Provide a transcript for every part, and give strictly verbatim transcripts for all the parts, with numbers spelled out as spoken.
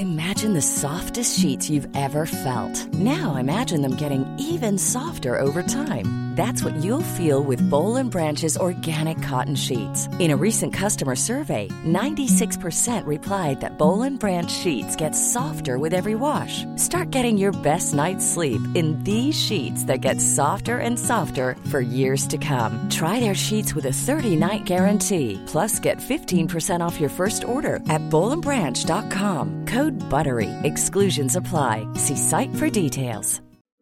Imagine the softest sheets you've ever felt. Now imagine them getting even softer over time. That's what you'll feel with Boll and Branch's organic cotton sheets. In a recent customer survey, ninety-six percent replied that Boll and Branch sheets get softer with every wash. Start getting your best night's sleep in these sheets that get softer and softer for years to come. Try their sheets with a thirty-night guarantee. Plus, get fifteen percent off your first order at boll and branch dot com. Code BUTTERY. Exclusions apply. See site for details.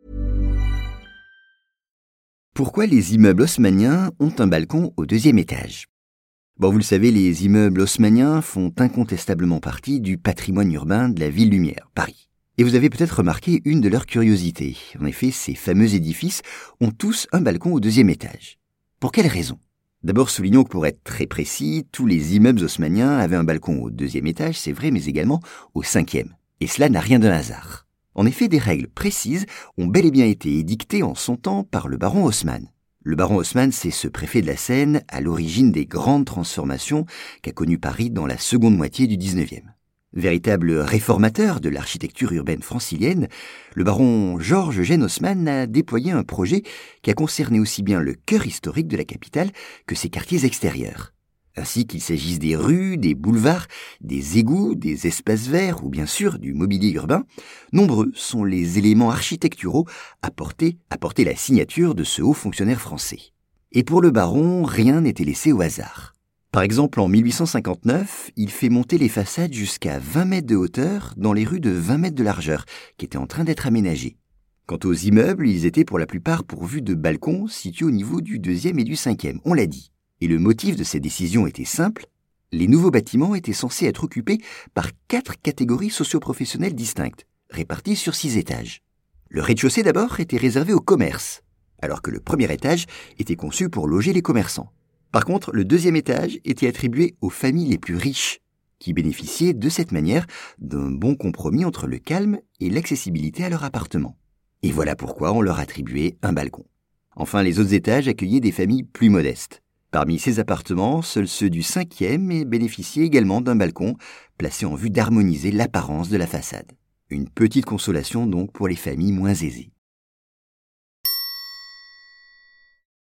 Pourquoi les immeubles haussmanniens ont un balcon au deuxième étage? Bon, vous le savez, les immeubles haussmanniens font incontestablement partie du patrimoine urbain de la ville lumière, Paris. Et vous avez peut-être remarqué une de leurs curiosités. En effet, ces fameux édifices ont tous un balcon au deuxième étage. Pour quelle raison? D'abord, soulignons que pour être très précis, tous les immeubles haussmanniens avaient un balcon au deuxième étage, c'est vrai, mais également au cinquième. Et cela n'a rien d'un hasard. En effet, des règles précises ont bel et bien été édictées en son temps par le baron Haussmann. Le baron Haussmann, c'est ce préfet de la Seine à l'origine des grandes transformations qu'a connues Paris dans la seconde moitié du dix-neuvième. Véritable réformateur de l'architecture urbaine francilienne, le baron Georges-Eugène Haussmann a déployé un projet qui a concerné aussi bien le cœur historique de la capitale que ses quartiers extérieurs. Ainsi qu'il s'agisse des rues, des boulevards, des égouts, des espaces verts ou bien sûr du mobilier urbain, nombreux sont les éléments architecturaux à porter, à porter la signature de ce haut fonctionnaire français. Et pour le baron, rien n'était laissé au hasard. Par exemple, en mille huit cent cinquante-neuf, il fait monter les façades jusqu'à vingt mètres de hauteur dans les rues de vingt mètres de largeur, qui étaient en train d'être aménagées. Quant aux immeubles, ils étaient pour la plupart pourvus de balcons situés au niveau du deuxième et du cinquième, on l'a dit. Et le motif de ces décisions était simple, les nouveaux bâtiments étaient censés être occupés par quatre catégories socio-professionnelles distinctes, réparties sur six étages. Le rez-de-chaussée d'abord était réservé au commerce, alors que le premier étage était conçu pour loger les commerçants. Par contre, le deuxième étage était attribué aux familles les plus riches, qui bénéficiaient de cette manière d'un bon compromis entre le calme et l'accessibilité à leur appartement. Et voilà pourquoi on leur attribuait un balcon. Enfin, les autres étages accueillaient des familles plus modestes. Parmi ces appartements, seuls ceux du cinquième bénéficiaient également d'un balcon placé en vue d'harmoniser l'apparence de la façade. Une petite consolation donc pour les familles moins aisées.